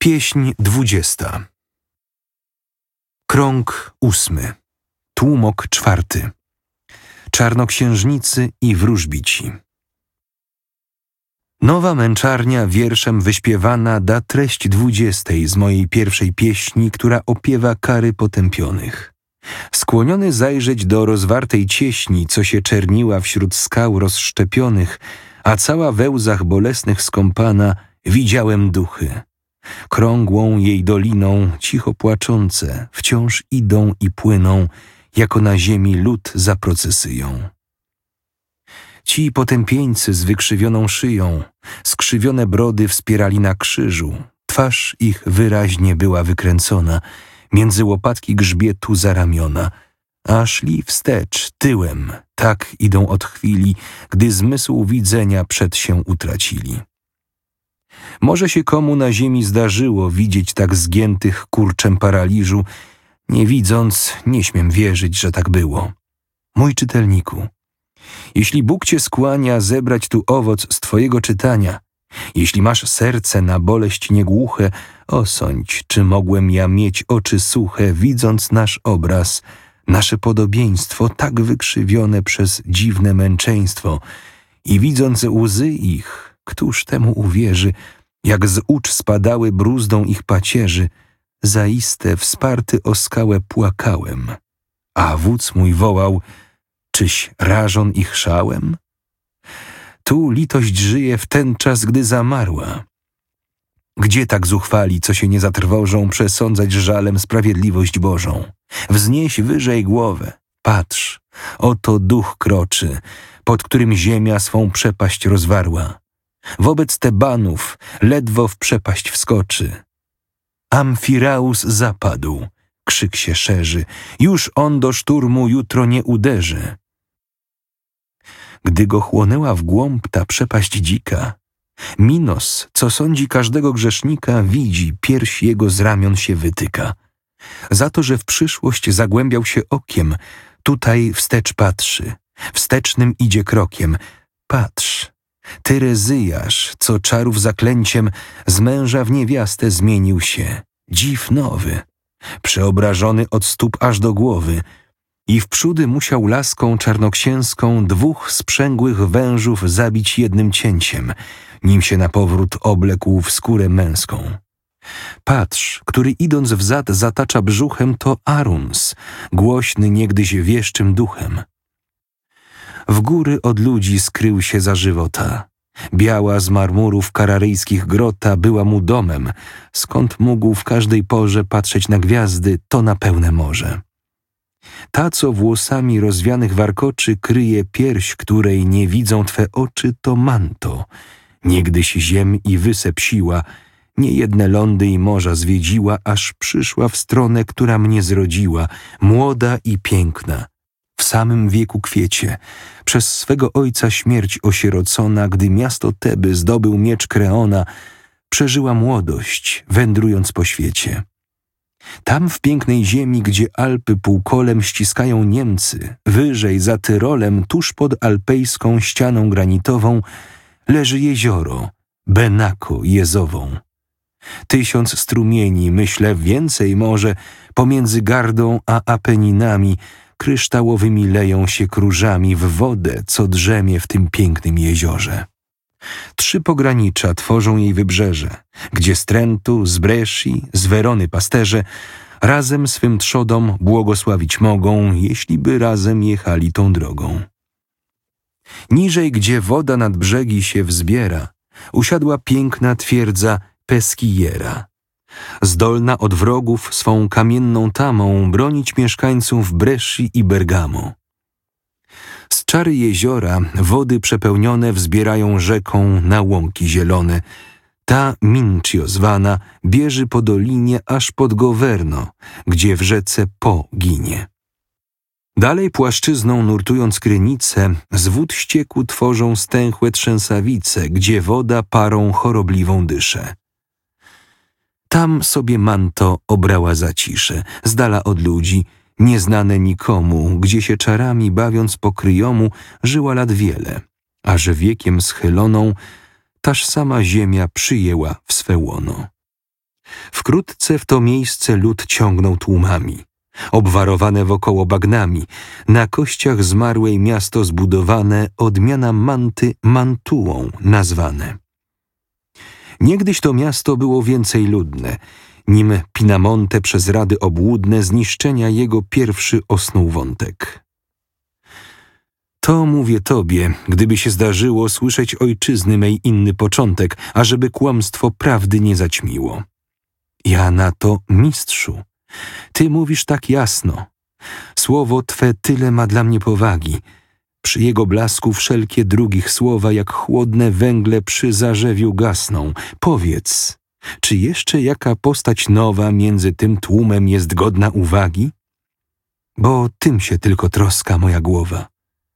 Pieśń 20. Krąg 8. Tłumok 4. Czarnoksiężnicy i wróżbici. Nowa męczarnia wierszem wyśpiewana da treść 20 z mojej pierwszej pieśni, która opiewa kary potępionych. Skłoniony zajrzeć do rozwartej cieśni, co się czerniła wśród skał rozszczepionych, a cała we łzach bolesnych skąpana, widziałem duchy. Krągłą jej doliną, cicho płaczące, wciąż idą i płyną, jako na ziemi lud za procesyją. Ci potępieńcy z wykrzywioną szyją, skrzywione brody wspierali na krzyżu, twarz ich wyraźnie była wykręcona, między łopatki grzbietu za ramiona, a szli wstecz, tyłem, tak idą od chwili, gdy zmysł widzenia przed się utracili. Może się komu na ziemi zdarzyło widzieć tak zgiętych kurczem paraliżu, nie widząc, nie śmiem wierzyć, że tak było. Mój czytelniku, jeśli Bóg cię skłania zebrać tu owoc z twojego czytania, jeśli masz serce na boleść niegłuche, osądź, czy mogłem ja mieć oczy suche, widząc nasz obraz, nasze podobieństwo tak wykrzywione przez dziwne męczeństwo i widząc łzy ich, któż temu uwierzy, jak z ucz spadały bruzdą ich pacierzy, zaiste wsparty o skałę płakałem, a wódz mój wołał, czyś rażon ich szałem? Tu litość żyje w ten czas, gdy zamarła. Gdzie tak zuchwali, co się nie zatrwożą, przesądzać żalem sprawiedliwość Bożą? Wznieś wyżej głowę, patrz, oto duch kroczy, pod którym ziemia swą przepaść rozwarła. Wobec Tebanów ledwo w przepaść wskoczy. Amfiraus zapadł, krzyk się szerzy, już on do szturmu jutro nie uderzy. Gdy go chłonęła w głąb ta przepaść dzika, Minos, co sądzi każdego grzesznika, widzi, pierś jego z ramion się wytyka. Za to, że w przyszłość zagłębiał się okiem, tutaj wstecz patrzy, wstecznym idzie krokiem. Patrz, Tyrezyjasz, co czarów zaklęciem z męża w niewiastę zmienił się, dziw nowy, przeobrażony od stóp aż do głowy, i wprzódy musiał laską czarnoksięską 2 sprzęgłych wężów zabić jednym cięciem, nim się na powrót oblekł w skórę męską. Patrz, który idąc vzad zatacza brzuchem, to Aruns, głośny niegdyś wieszczym duchem. W góry od ludzi skrył się za żywota. Biała z marmurów kararyjskich grota była mu domem, skąd mógł w każdej porze patrzeć na gwiazdy, to na pełne morze. Ta, co włosami rozwianych warkoczy, kryje pierś, której nie widzą twe oczy, to Manto. Niegdyś ziem i wysep siła, niejedne lądy i morza zwiedziła, aż przyszła w stronę, która mnie zrodziła, młoda i piękna. W samym wieku kwiecie, przez swego ojca śmierć osierocona, gdy miasto Teby zdobył miecz Kreona, przeżyła młodość, wędrując po świecie. Tam w pięknej ziemi, gdzie Alpy półkolem ściskają Niemcy, wyżej za Tyrolem, tuż pod alpejską ścianą granitową, leży jezioro, Benako jezową. 1000 strumieni, myślę więcej może, pomiędzy Gardą a Apeninami, kryształowymi leją się krużami w wodę, co drzemie w tym pięknym jeziorze. 3 pogranicza tworzą jej wybrzeże, gdzie z Trentu, z Bresci, z Werony pasterze razem swym trzodom błogosławić mogą, jeśli by razem jechali tą drogą. Niżej, gdzie woda nad brzegi się wzbiera, usiadła piękna twierdza Peschiera. Zdolna od wrogów swą kamienną tamą bronić mieszkańców Bresci i Bergamo. Z czary jeziora wody przepełnione wzbierają rzeką na łąki zielone. Ta Mincio zwana bierze po dolinie aż pod Gowerno, gdzie w rzece Po ginie. Dalej płaszczyzną nurtując krynice, z wód ścieku tworzą stęchłe trzęsawice, gdzie woda parą chorobliwą dysze. Tam sobie Manto obrała zaciszę, z dala od ludzi, nieznane nikomu, gdzie się czarami bawiąc po kryjomu żyła lat wiele, aż wiekiem schyloną taż sama ziemia przyjęła w swe łono. Wkrótce w to miejsce lud ciągnął tłumami. Obwarowane wokoło bagnami, na kościach zmarłej miasto zbudowane, odmiana Manty Mantuą nazwane. Niegdyś to miasto było więcej ludne, nim Pinamonte przez rady obłudne zniszczenia jego pierwszy osnuł wątek. To mówię tobie, gdyby się zdarzyło słyszeć ojczyzny mej inny początek, ażeby kłamstwo prawdy nie zaćmiło. Ja na to, mistrzu, ty mówisz tak jasno. Słowo twe tyle ma dla mnie powagi. Przy jego blasku wszelkie drugich słowa jak chłodne węgle przy zarzewiu gasną. Powiedz, czy jeszcze jaka postać nowa między tym tłumem jest godna uwagi? Bo tym się tylko troska moja głowa.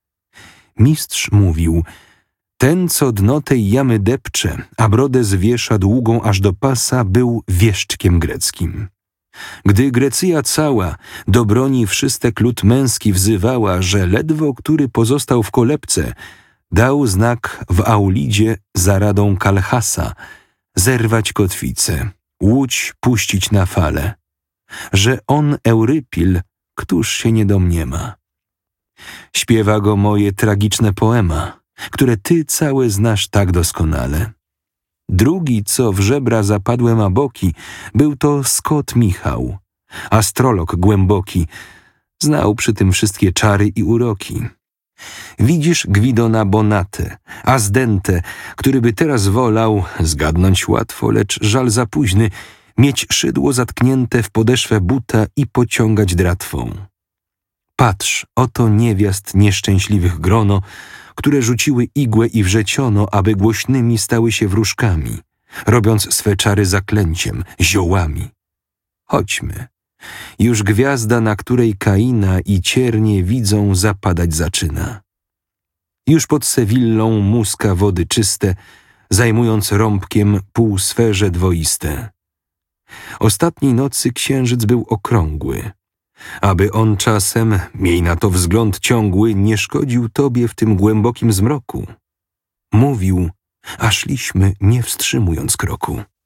Mistrz mówił, ten, co dno tej jamy depcze, a brodę zwiesza długą aż do pasa, był wieszczkiem greckim. Gdy Grecyja cała do broni wszystek lud męski wzywała, że ledwo który pozostał w kolebce, dał znak w Aulidzie za radą Kalchasa zerwać kotwicę, łódź puścić na fale, że on Eurypil, któż się nie domniema. Śpiewa go moje tragiczne poema, które ty całe znasz tak doskonale. Drugi, co w żebra zapadłe ma boki, był to Skot Michał, astrolog głęboki, znał przy tym wszystkie czary i uroki. Widzisz Gwidona Bonate, Azdente, który by teraz wolał, zgadnąć łatwo, lecz żal za późny, mieć szydło zatknięte w podeszwę buta i pociągać dratwą. Patrz, oto niewiast nieszczęśliwych grono, które rzuciły igłę i wrzeciono, aby głośnymi stały się wróżkami, robiąc swe czary zaklęciem, ziołami. Chodźmy. Już gwiazda, na której Kaina i ciernie widzą, zapadać zaczyna. Już pod Sewillą muska wody czyste, zajmując rąbkiem półsferze dwoiste. Ostatniej nocy księżyc był okrągły, aby on czasem, miej na to wzgląd ciągły, nie szkodził tobie w tym głębokim zmroku. Mówił, a szliśmy, nie wstrzymując kroku.